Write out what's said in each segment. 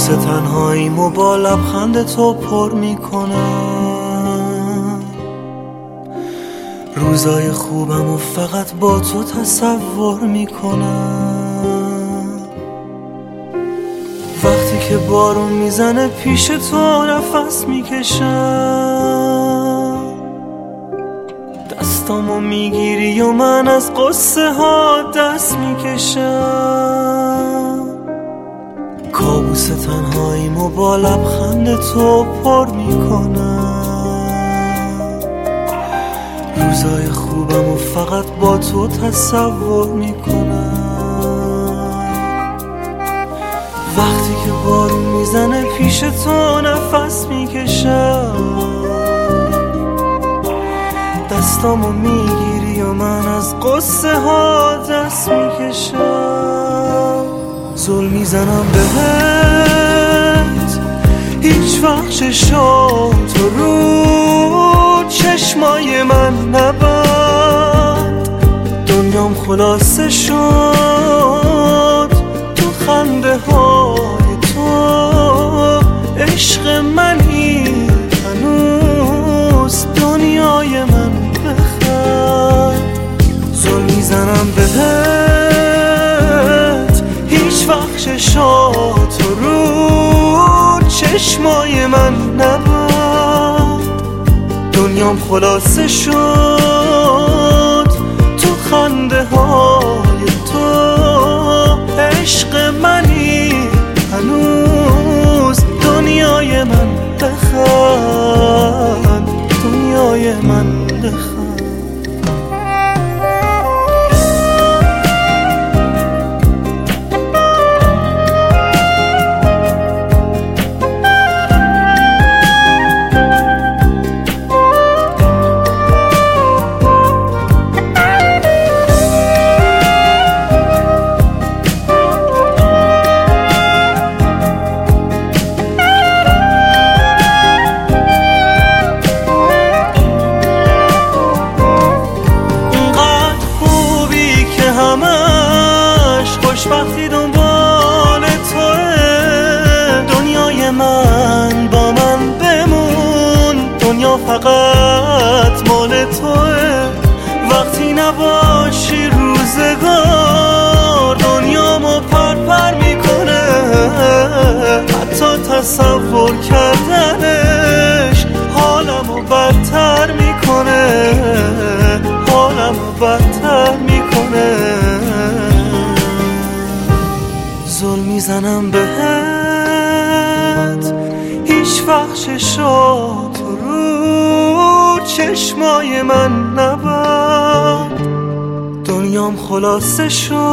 کابوس تنهاییمو با لبخند تو پر میکنم، روزای خوبمو فقط با تو تصور میکنم. وقتی که بارون میزنه پیش تو نفس میکشم، دستامو میگیری و من از قصه ها دست میکشم. کابوس تنهاییمو با لبخند تو پر میکنم، روزای خوبمو فقط با تو تصور میکنم. وقتی که بارون میزنه پیش تو نفس میکشم، دستامو میگیری و من از قصه ها دست میکشم. زل میزنم بهت هیچ وقت چشاتو رو چشمای من نبند، دنیام خلاصه شد تو خنده های تو. عشق منی هنوز دنیای من بخند. زل میزنم بهت هیچ وقت چشاتو رو چشمای من نبند، دنیام خلاصه شد تو خنده های تو. عشق منی هنوز دنیای من بخند، دنیای من بخند. خوشبختی دنبال توه، دنیای من با من بمون، دنیا فقط مال توه. وقتی نباشی روزگار دنیامو پر میکنه، حتی تصور کردنش حالمو بدتر میکنه، حالمو بدتر میکنه. زل میزنم بهت هیچ وقت چشاتو رو چشمای من نبند، دنیام خلاصه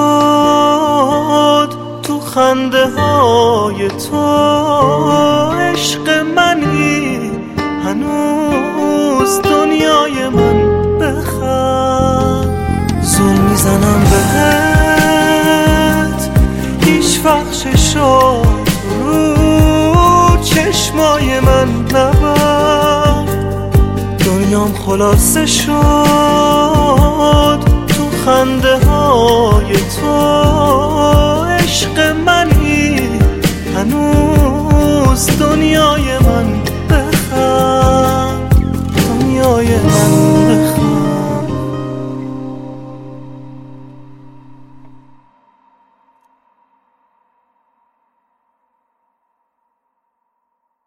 شد تو خنده های تو. عشق منی هنوز دنیای من بخند. زل میزنم بهت هیچ وقت چشات رو چشمای من نبند، دنیام خلاصه شد تو خنده های تو. عشق منی هنوز دنیای من بخند، دنیای من